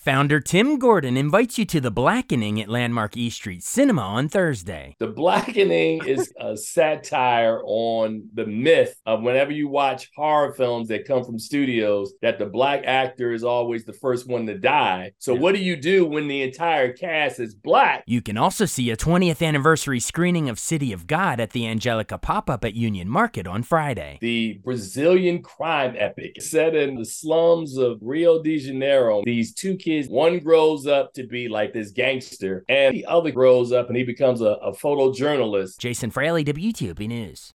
Founder Tim Gordon invites you to The Blackening at Landmark East Street Cinema on Thursday. The Blackening is a satire on the myth of whenever you watch horror films that come from studios, that the black actor is always the first one to die. So what do you do when the entire cast is black? You can also see a 20th anniversary screening of City of God at the Angelica pop-up at Union Market on Friday. The Brazilian crime epic set in the slums of Rio de Janeiro. These two kids, one grows up to be like this gangster, and the other grows up and he becomes a photojournalist. Jason Fraley, WTOP News.